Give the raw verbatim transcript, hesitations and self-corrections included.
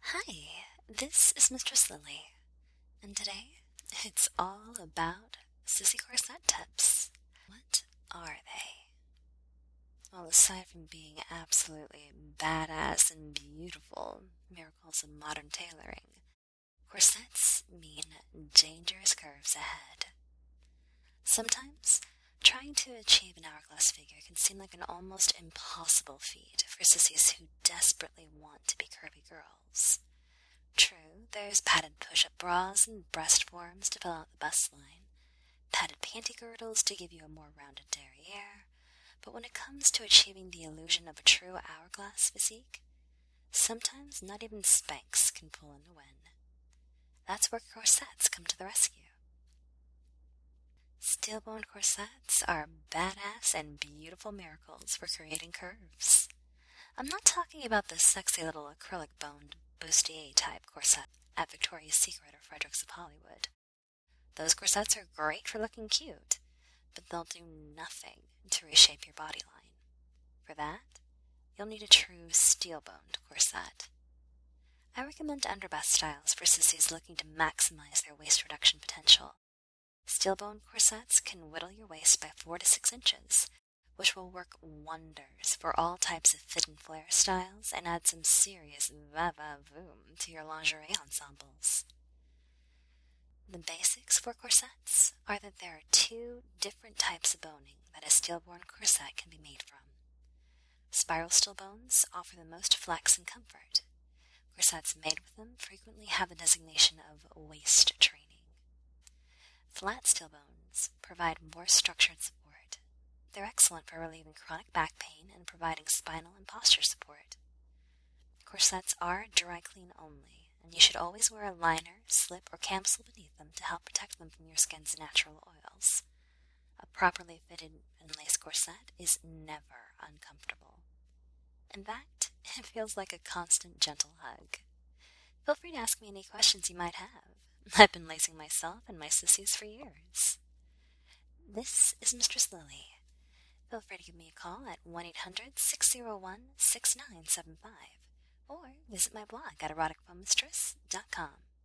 Hi, this is Mistress Lily, and today it's all about sissy corset tips. What are they? Well, aside from being absolutely badass and beautiful miracles of modern tailoring, corsets mean dangerous curves ahead. Sometimes, trying to achieve an hourglass figure can seem like an almost impossible feat for sissies who desperately want to be curvy girls. True, there's padded push-up bras and breast forms to fill out the bust line, padded panty girdles to give you a more rounded derriere, but when it comes to achieving the illusion of a true hourglass physique, sometimes not even Spanx can pull in the win. That's where corsets come to the rescue. Steel-boned corsets are badass and beautiful miracles for creating curves. I'm not talking about the sexy little acrylic-boned bustier type corset at Victoria's Secret or Fredericks of Hollywood. Those corsets are great for looking cute, but they'll do nothing to reshape your body line. For that, you'll need a true steel-boned corset. I recommend underbust styles for sissies looking to maximize their waist reduction potential. Steel-boned corsets can whittle your waist by four to six inches, which will work wonders for all types of fit and flare styles and add some serious va-va-voom to your lingerie ensembles. The basics for corsets are that there are two different types of boning that a steel-borne corset can be made from. Spiral steel bones offer the most flex and comfort. Corsets made with them frequently have the designation of waist training. Flat steel bones provide more structured support. They're excellent for relieving chronic back pain and providing spinal and posture support. Corsets are dry clean only, and you should always wear a liner, slip, or camisole beneath them to help protect them from your skin's natural oils. A properly fitted and laced corset is never uncomfortable. In fact, it feels like a constant gentle hug. Feel free to ask me any questions you might have. I've been lacing myself and my sissies for years. This is Mistress Lily. Feel free to give me a call at one eight hundred, six oh one, six nine seven five or visit my blog at erotic fun mistress dot com.